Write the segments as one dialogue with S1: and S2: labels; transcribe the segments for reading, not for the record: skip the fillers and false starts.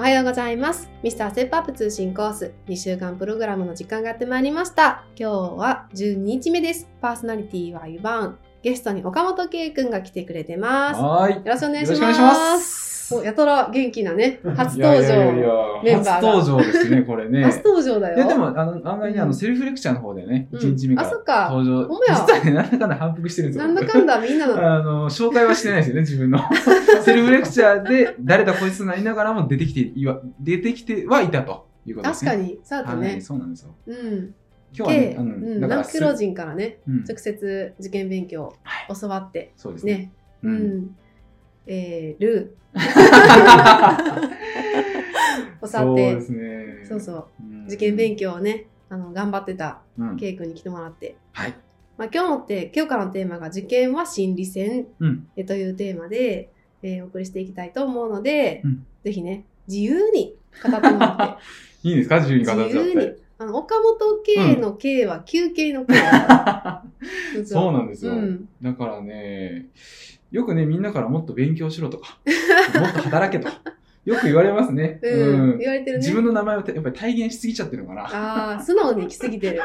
S1: はようございます。ミスターステップアップ通信コース2週間プログラムの時間がやってまいりました。今日は12日目です。パーソナリティはユバーン。ゲストに岡本圭くんが来てくれてます。
S2: はい。
S1: よろしくお願いします。
S2: よろしくお願いします。
S1: お、やたら元気なね、初登場メンバーが。
S2: 初登場ですね、これね。
S1: 初登場だよ。
S2: いや、でも、案外ね、セルフレクチャーの方でね、1日目から登場。
S1: ほんまや。
S2: 実はね、なんだかんだ反復してるんですよ。
S1: なんだかんだみんなの。
S2: 紹介はしてないですよね、自分の。セルフレクチャーで、誰だこいつとなりながらも出てきてはいたということですね。
S1: 確かに、そうだね。
S2: はい、そうなんですよ。
S1: うん。
S2: 今日はね、
S1: 南九老人からね、直接受験勉強を教わって、
S2: そうですね。
S1: ルー。教わって、そうそう、受験勉強をね、頑張ってたケイ君に来てもらって、
S2: はい。
S1: まあ今日からのテーマが受験は心理戦というテーマで、お送りしていきたいと思うので、ぜひね、自由に語ってもらって。
S2: いいですか、自由に語っちゃって。自由に。
S1: 岡本圭の圭は休憩の圭。
S2: そうなんですよ。だからね、よくね、みんなからもっと勉強しろとか、もっと働けと。よく言われますね。
S1: 言われてるね。
S2: 自分の名前をやっぱり体現しすぎちゃってるのかな。
S1: ああ、素直に来すぎてる。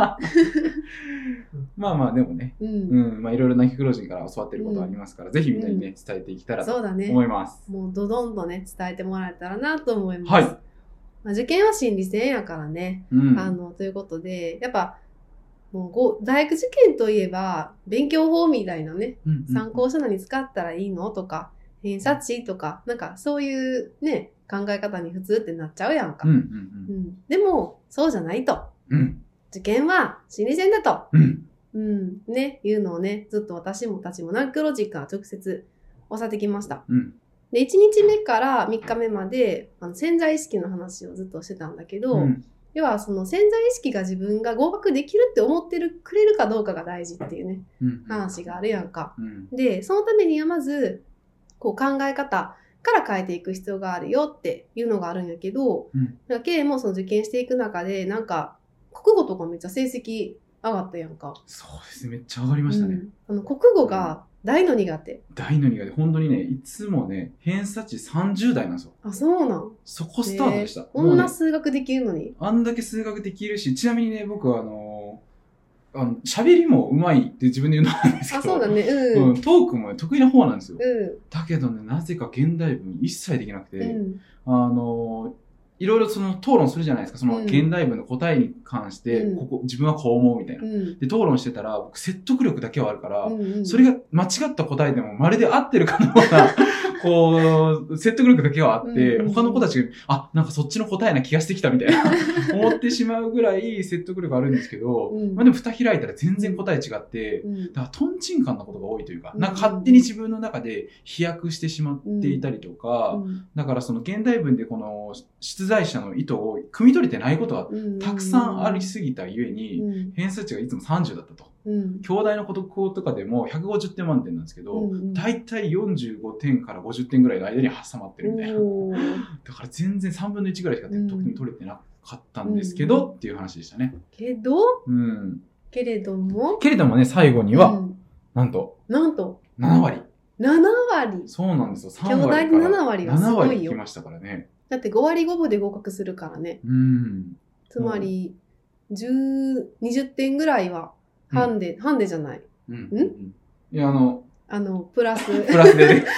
S2: まあまあ、でもね、まあいろいろな南九老人から教わってることありますから、ぜひみんなにね、伝えていけたらと思います。
S1: もうドドンとね、伝えてもらえたらなと思います。はい。まあ、受験は心理戦やからね。ということで、やっぱ、もう大学受験といえば、勉強法みたいなね、参考書何使ったらいいのとか、偏差値とか、なんかそういうね、考え方に普通ってなっちゃうやんか。でも、そうじゃないと。受験は心理戦だと。ね、いうのをね、ずっと私たちも南九老人から直接教わってきました。で、1日目から3日目まで、潜在意識の話をずっとしてたんだけど、要はその潜在意識が自分が合格できるって思ってくれるかどうかが大事っていうね、話があるやんか。で、そのためにはまず、こう考え方から変えていく必要があるよっていうのがあるんやけど、K もその受験していく中で、なんか、国語とかめっちゃ成績上がったやんか。
S2: そうですね、めっちゃ上がりましたね。
S1: 国語が大の苦手。
S2: 大の苦手。本当にね、いつもね、偏差値30代なんですよ。
S1: あ、そうなん。
S2: そこスタートでした。
S1: こんな数学できるのに。
S2: あんだけ数学できるし、ちなみにね、僕は喋りも上手いって自分で言うのなんですけど。
S1: あ、そうだね。
S2: トークも得意な方なんですよ。だけどね、なぜか現代文一切できなくて、いろいろその討論するじゃないですか。その現代文の答えに関して、自分はこう思うみたいな。で、討論してたら、僕説得力だけはあるから、それが間違った答えでもまるで合ってるかのような、こう、説得力だけはあって、他の子たちが、なんかそっちの答えな気がしてきたみたいな、思ってしまうぐらい説得力あるんですけど、まあでも蓋開いたら全然答え違って、だからトンチンカンなことが多いというか、なんか勝手に自分の中で飛躍してしまっていたりとか、だからその現代文でこの出題者の意図を汲み取れてないことがたくさんありすぎたゆえに、偏差値がいつも30だったと。兄弟の国語とかでも150点満点なんですけど、だいたい45点から50点ぐらいの間に挟まってるみたいな。だから全然3分の1ぐらいしか特に取れてなかったんですけど、っていう話でしたね。
S1: けれども
S2: ね、最後には、なんと、7割。
S1: 7割
S2: そうなんですよ。
S1: 3割から。兄弟で7割はすごいよ。
S2: 7割来ましたからね。
S1: だって5割5分で合格するからね。つまり、20点ぐらいは、ハンデじゃない。
S2: いや、
S1: プラス。
S2: プラスでね。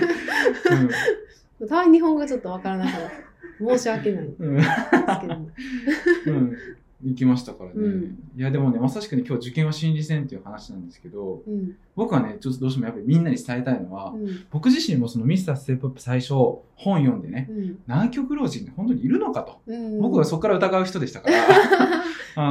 S1: たまに日本語がちょっとわからないから申し訳ない。
S2: 行きましたからね。いや、でもね、まさしくね、今日受験は心理戦っていう話なんですけど、僕はね、ちょっとどうしてもやっぱりみんなに伝えたいのは、僕自身もそのミスターステップアップ最初、本読んでね、南極老人って本当にいるのかと。僕はそこから疑う人でしたから。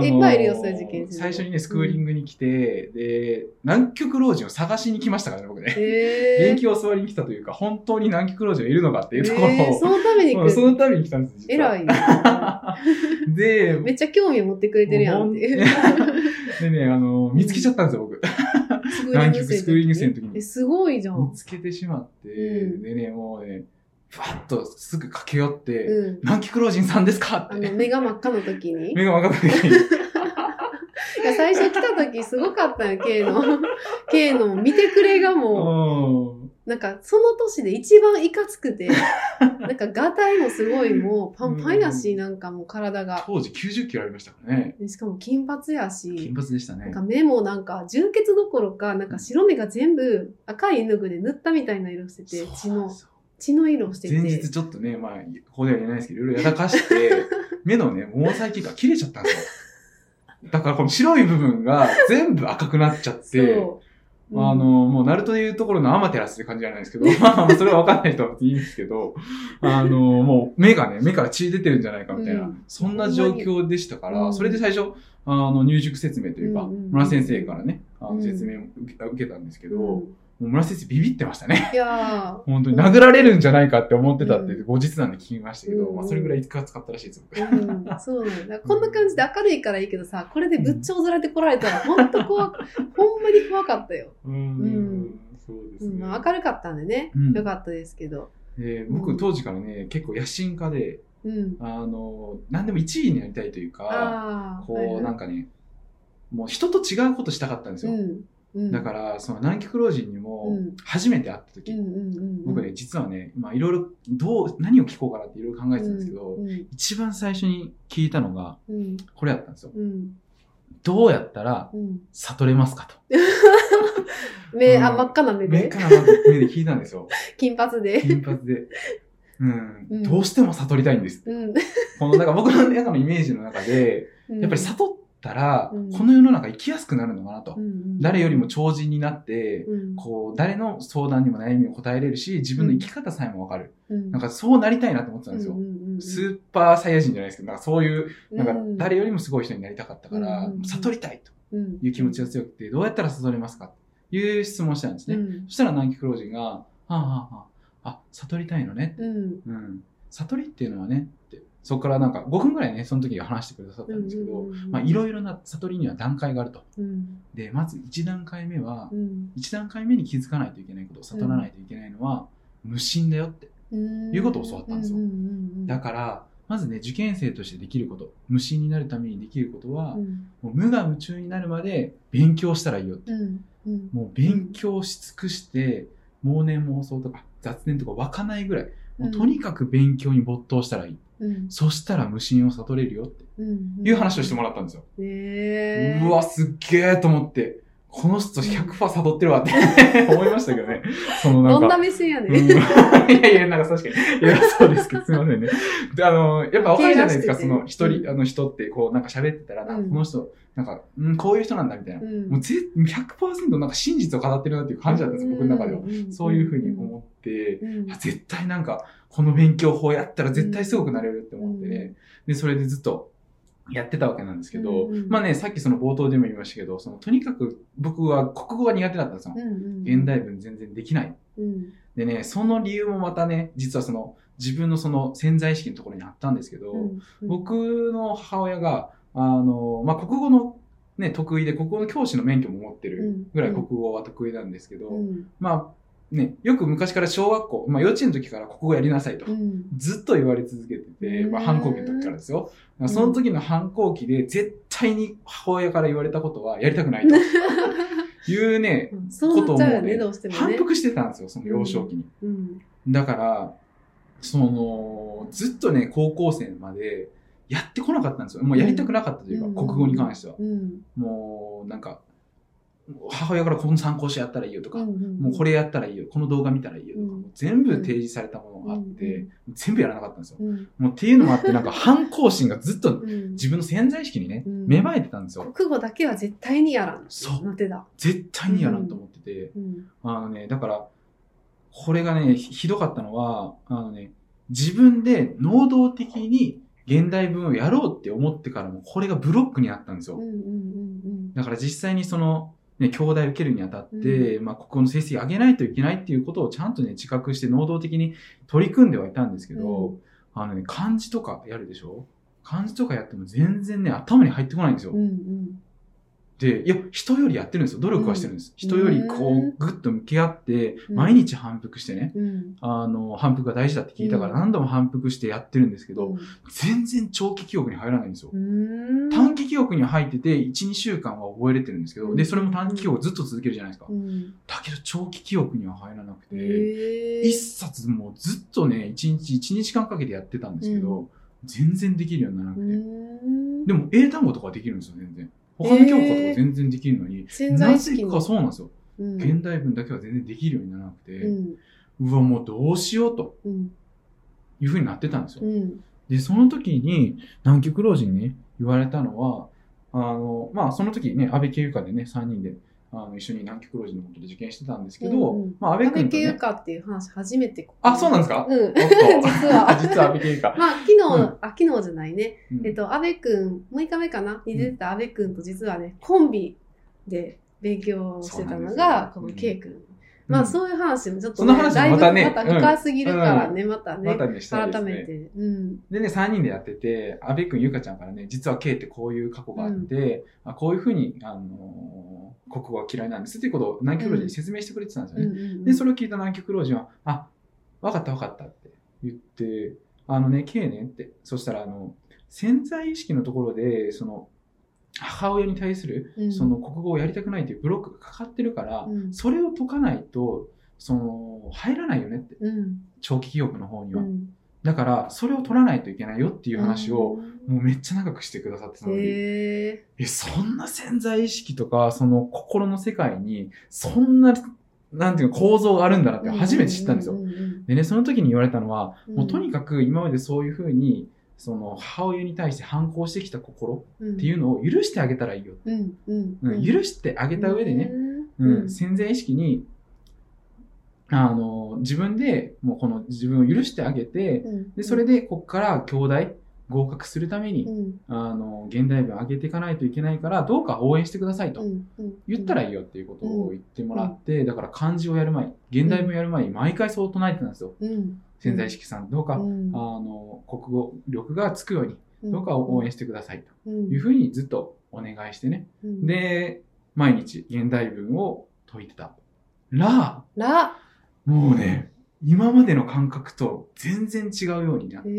S1: いっぱいいるよ、そういう受験生。
S2: 最初にね、スクーリングに来て、で、南極老人を探しに来ましたからね、僕ね。勉強を教わりに来たというか、本当に南極老人がいるのかっていうところを。
S1: そのために来る。
S2: そのために来たんです、
S1: 実は。偉い。で、めっちゃ興味を持ってくれてるやんっていう。
S2: でね、見つけちゃったんですよ、僕。南極スクーリング生の時に。
S1: すごいじゃん。
S2: 見つけてしまって、でね、もうね、ふわっとすぐ駆け寄って、南極老人さんですかって。
S1: 目が真っ赤の時に。
S2: 目が真っ赤の時に。
S1: いや、最初来た時すごかったよ、K の見てくれがもう。 なんかその年で一番いかつくて、なんかガタイもすごいもうパンパンやし、なんかもう体が。
S2: 当時90キロありましたからね。
S1: しかも金髪やし。
S2: 金髪でしたね。
S1: なんか目もなんか充血どころか、なんか白目が全部赤い絵の具で塗ったみたいな色してて、血の色してて。
S2: 前日ちょっとね、まあ、ここでは言えないですけど、いろいろやらかして、目のね、毛細血が切れちゃったんですよ。だからこの白い部分が全部赤くなっちゃって、もう、ナルトでいうところのアマテラスって感じじゃないですけど、まあ、それはわかんない人は別にいいんですけど、もう、目から血出てるんじゃないかみたいな、そんな状況でしたから、それで最初、入塾説明というか、村先生からね、説明を受けたんですけど、村先生ビビってましたね。
S1: いや
S2: 本当に殴られるんじゃないかって思ってたって後日談で聞きましたけど、まあそれぐらい使ったらしいですよ。
S1: そうなんだ。こんな感じで明るいからいいけどさ、これでぶっちょずられてこられたらほんとほんまに怖かったよ。
S2: そうですね。
S1: 明るかったんでね、よかったですけど。
S2: 僕当時からね、結構野心家で、何でも1位になりたいというか、なんかね、もう人と違うことしたかったんですよ。だから、その南極老人にも、初めて会った時、僕ね、実はね、まあいろいろ、何を聞こうかなっていろいろ考えてたんですけど、一番最初に聞いたのが、これやったんですよ。どうやったら、悟れますかと。
S1: 真っ赤な目で。
S2: 真っ赤な目で聞いたんですよ。
S1: 金髪で。
S2: どうしても悟りたいんです。この、なんか僕の中のイメージの中で、やっぱり悟ったら、この世の中生きやすくなるのかなと。誰よりも超人になって、誰の相談にも悩みを答えれるし、自分の生き方さえもわかる。なんかそうなりたいなと思ってたんですよ。スーパーサイヤ人じゃないですけど、なんかそういう、なんか誰よりもすごい人になりたかったから、悟りたいという気持ちが強くて、どうやったら悟れますかという質問をしたんですね。そしたら南極老人が、悟りたいのね。悟りっていうのはね、そこからなんか5分ぐらいね、その時話してくださったんですけど、まあいろいろな悟りには段階があると。で、まず1段階目は、1段階目に気づかないといけないこと、悟らないといけないのは、無心だよっていうことを教わったんですよ。だから、まずね、受験生としてできること、無心になるためにできることは、もう無我夢中になるまで勉強したらいいよって。もう勉強し尽くして、妄念妄想とか雑念とか湧かないぐらい、もうとにかく勉強に没頭したらいい。そしたら無心を悟れるよっていう話をしてもらったんですよ。うわ、すっげえと思って、この人 100% 悟ってるわって思いましたけどね。
S1: どんな目線やねん。
S2: いや、なんか確かに。いや、そうですけど、すみませんね。で、やっぱわかるじゃないですか、その人ってこうなんか喋ってたら、この人、なんか、こういう人なんだみたいな。もう100% なんか真実を語ってるなっていう感じだったんですよ、僕の中では。そういうふうに思って、絶対なんか、この勉強法やったら絶対すごくなれるって思ってね。で、それでずっとやってたわけなんですけど、まあね、さっきその冒頭でも言いましたけど、とにかく僕は国語が苦手だったんですよ。現代文全然できない。でね、その理由もまたね、実は自分の潜在意識のところにあったんですけど、僕の母親が、まあ、国語のね、得意で、国語の教師の免許も持ってるぐらい国語は得意なんですけど、まあ、ね、よく昔から小学校、まあ幼稚園の時から国語やりなさいと、ずっと言われ続けてて、まあ反抗期の時からですよ。その時の反抗期で絶対に母親から言われたことはやりたくないというね、ことをもうね、反復してたんですよ、その幼少期に。だから、ずっとね、高校生までやってこなかったんですよ。もうやりたくなかったというか、国語に関しては。もうなんか、母親からこの参考書やったらいいよとか、もうこれやったらいいよ、この動画見たらいいよとか、全部提示されたものがあって、全部やらなかったんですよ。もうっていうのもあって、なんか反抗心がずっと自分の潜在意識にね、芽生えてたんですよ。
S1: 国語だけは絶対にやらん。
S2: そう。
S1: なってた。
S2: 絶対にやらんと思ってて、だから、これがね、ひどかったのは、自分で能動的に現代文をやろうって思ってからも、これがブロックにあったんですよ。だから実際にね、京大受けるにあたって、まあ、国語の成績上げないといけないっていうことをちゃんとね、自覚して能動的に取り組んではいたんですけど、漢字とかやるでしょ？漢字とかやっても全然ね、頭に入ってこないんですよ。 で、いや、人よりやってるんですよ。努力はしてるんです。人よりこう、ぐっと向き合って、毎日反復してね、反復が大事だって聞いたから何度も反復してやってるんですけど、全然長期記憶に入らないんですよ。短期記憶に入ってて、1、2週間は覚えれてるんですけど、で、それも短期記憶ずっと続けるじゃないですか。だけど、長期記憶には入らなくて、一冊もうずっとね、1日、1日間かけてやってたんですけど、全然できるようにならなくて。でも、英単語とかできるんですよ、全然。他の教科とか全然できるのに、なぜかそうなんですよ。現代文だけは全然できるようにならなくて、うわ、もうどうしようと、いう風になってたんですよ。で、その時に、南極老人に、ね、言われたのは、まあ、その時ね、安倍慶由香でね、3人で、一緒に南極老人のことで受験してたんですけど、まあ、安倍慶
S1: 由香っていう話初めて。
S2: あ、そうなんですか？
S1: 実は。
S2: 実は安倍慶由香。
S1: まあ、昨日じゃないね。安倍くん、6日目かなに出てた安倍くんと実はね、コンビで勉強してたのが、この慶くん。まあ、そういう話もちょっとね、だいぶまた深すぎるからね、またね、改めて。
S2: でね、3人でやってて、安倍くん、ゆかちゃんからね、実は慶ってこういう過去があって、こういうふうに、国語は嫌いなんですっていうことを南極老人に説明してくれてたんですよね。で、それを聞いた南極老人は、あ、わかったって言って、慶ねって、そしたら、潜在意識のところで、母親に対する、その国語をやりたくないというブロックがかかってるから、それを解かないと、入らないよねって、長期記憶の方には。だから、それを取らないといけないよっていう話を、もうめっちゃ長くしてくださってたのに、そんな潜在意識とか、その心の世界に、そんな、なんていうの、構造があるんだなって初めて知ったんですよ。でね、その時に言われたのは、もうとにかく今までそういうふうに、母親に対して反抗してきた心っていうのを許してあげたらいいよ。許してあげた上でね、潜在意識に、自分で、もうこの自分を許してあげて、で、それでこっから京大合格するために、現代文上げていかないといけないから、どうか応援してくださいと言ったらいいよっていうことを言ってもらって、だから漢字をやる前、現代文やる前に毎回そう唱えてたんですよ。潜在意識さん、どうか、国語力がつくように、どうか応援してくださいというふうにずっとお願いしてね。で、毎日現代文を解いてた。もうね、今までの感覚と全然違うようになって、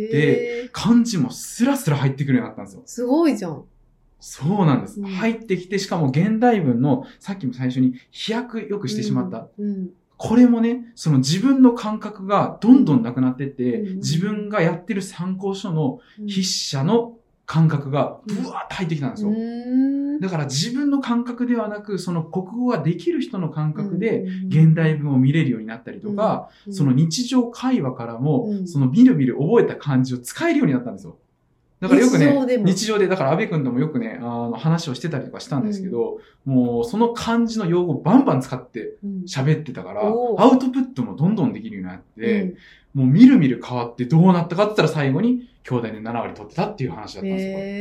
S2: 漢字もスラスラ入ってくるようになったんですよ。
S1: すごいじゃん。
S2: そうなんです。入ってきて、しかも現代文の、さっきも最初に飛躍よくしてしまった。これもね、その自分の感覚がどんどんなくなってって、自分がやってる参考書の筆者の感覚がブワーッと入ってきたんですよ。だから自分の感覚ではなく、その国語ができる人の感覚で現代文を見れるようになったりとか、その日常会話からも、そのみるみる覚えた漢字を使えるようになったんですよ。だからよくね、日常で、だから安倍くんともよくね、話をしてたりとかしたんですけど、もうその漢字の用語をバンバン使って喋ってたから、アウトプットもどんどんできるようになって、もうみるみる変わってどうなったかって言ったら最後に兄弟で7割取ってたっていう話だったん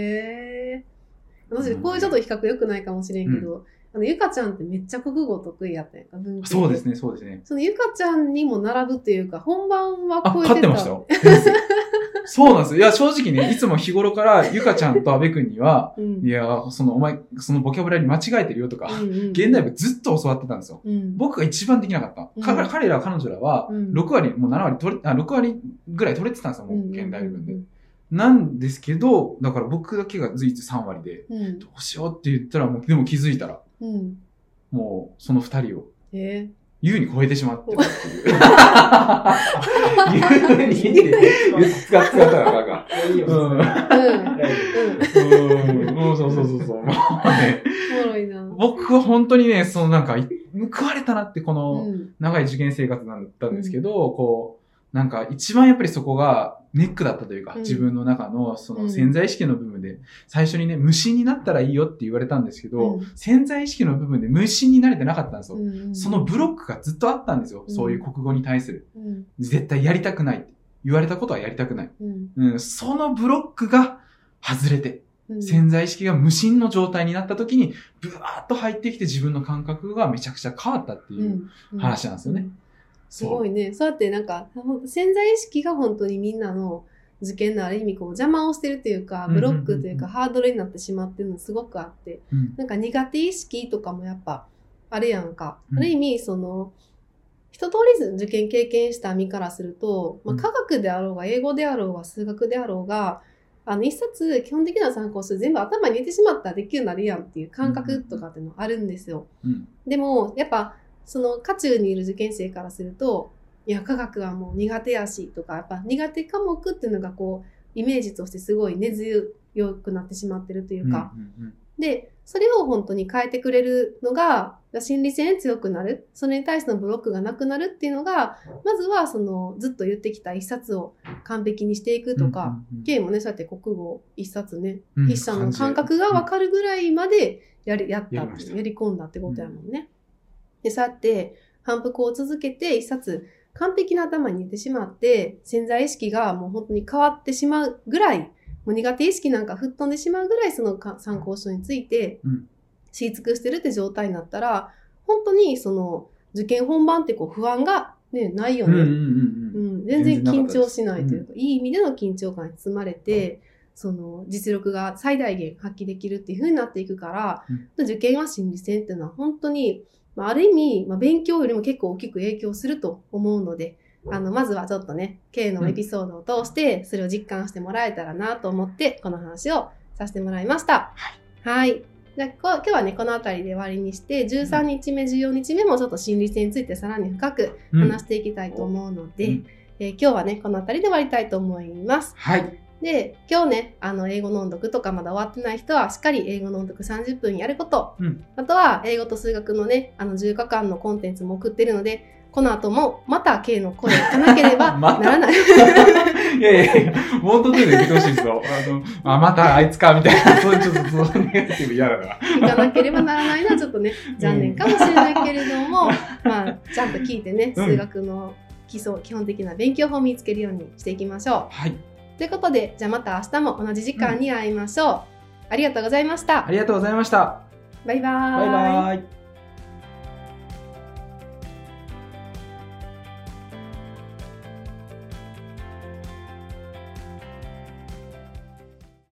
S2: ですよ。
S1: 私、こういうちょっと比較良くないかもしれんけど、ゆかちゃんってめっちゃ国語得意やったやんか、文系。
S2: そうですね、そうですね。
S1: そのゆかちゃんにも並ぶというか、本番は超えてた。
S2: 勝ってましたよ。そうなんですよ。いや、正直ね、いつも日頃からゆかちゃんと安部くんには、いや、お前、そのボキャブラリー間違えてるよとか、現代文ずっと教わってたんですよ。僕が一番できなかった。彼女らは、6割、もう7割6割ぐらい取れてたんですよ、もう、現代文で。なんですけど、だから僕だけが随一3割で、どうしようって言ったら、もう、でも気づいたら、もう、その2人を、優に超えてしまってたっていう。優にって使ったらなんか。そう。僕は本当にね、なんか、報われたなってこの長い受験生活だったんですけど、こう、なんか一番やっぱりそこがネックだったというか、自分の中のその潜在意識の部分で、最初にね、無心になったらいいよって言われたんですけど、潜在意識の部分で無心になれてなかったんですよ。そのブロックがずっとあったんですよ。そういう国語に対する。絶対やりたくないって言われたことはやりたくない。そのブロックが外れて、潜在意識が無心の状態になった時に、ブワーッと入ってきて自分の感覚がめちゃくちゃ変わったっていう話なんですよね。
S1: すごいね。そうやってなんか、潜在意識が本当にみんなの受験のある意味こう邪魔をしてるというか、ブロックというかハードルになってしまってるのすごくあって、なんか苦手意識とかもやっぱあるやんか。ある意味、その、一通り受験経験した身からすると、まあ、科学であろうが、英語であろうが、数学であろうが、一冊基本的な参考書全部頭に入れてしまったらできるようになるやんっていう感覚とかっていうのあるんですよ。でも、やっぱ、その渦中にいる受験生からすると、いや、科学はもう苦手やしとか、やっぱ苦手科目っていうのがこう、イメージとしてすごい根強くなってしまってるというか、で、それを本当に変えてくれるのが、心理戦強くなる。それに対してのブロックがなくなるっていうのが、まずはその、ずっと言ってきた一冊を完璧にしていくとか、Kもね、そうやって国語一冊ね、筆者の感覚がわかるぐらいまでやり込んだってことやもんね。で、そうやって反復を続けて一冊完璧な頭に入れてしまって、潜在意識がもう本当に変わってしまうぐらい、もう苦手意識なんか吹っ飛んでしまうぐらいその参考書について知り尽くしてるって状態になったら、本当にその受験本番ってこう不安が、ね、ないよね。全然緊張しないというか、いい意味での緊張感に包まれて、その実力が最大限発揮できるっていう風になっていくから、受験は心理戦っていうのは本当に、ある意味、勉強よりも結構大きく影響すると思うので、まずはちょっとね、K のエピソードを通して、それを実感してもらえたらなと思って、この話をさせてもらいました。はい。じゃあ、今日はね、このあたりで終わりにして、13日目、14日目もちょっと心理戦についてさらに深く話していきたいと思うので、今日はね、このあたりで終わりたいと思います。
S2: はい。
S1: で、今日ね、英語の音読とかまだ終わってない人は、しっかり英語の音読30分やること、あとは英語と数学のね、10日間のコンテンツも送ってるので、この後もまた K の声を聞かなければならない。
S2: いや、もう途中で言ってほしいですよ。またあいつか、みたいな、そういうちょっと、そうネガティブ嫌だな。
S1: 聞かなければならないのはちょっとね、残念かもしれないけれども、ちゃんと聞いてね、数学の基本的な勉強法を見つけるようにしていきましょう。
S2: はい。
S1: ということで、じゃあまた明日も同じ時間に会いましょう。ありがとうございました。
S2: ありがとうございました。
S1: バイバーイ。
S2: バイバーイ。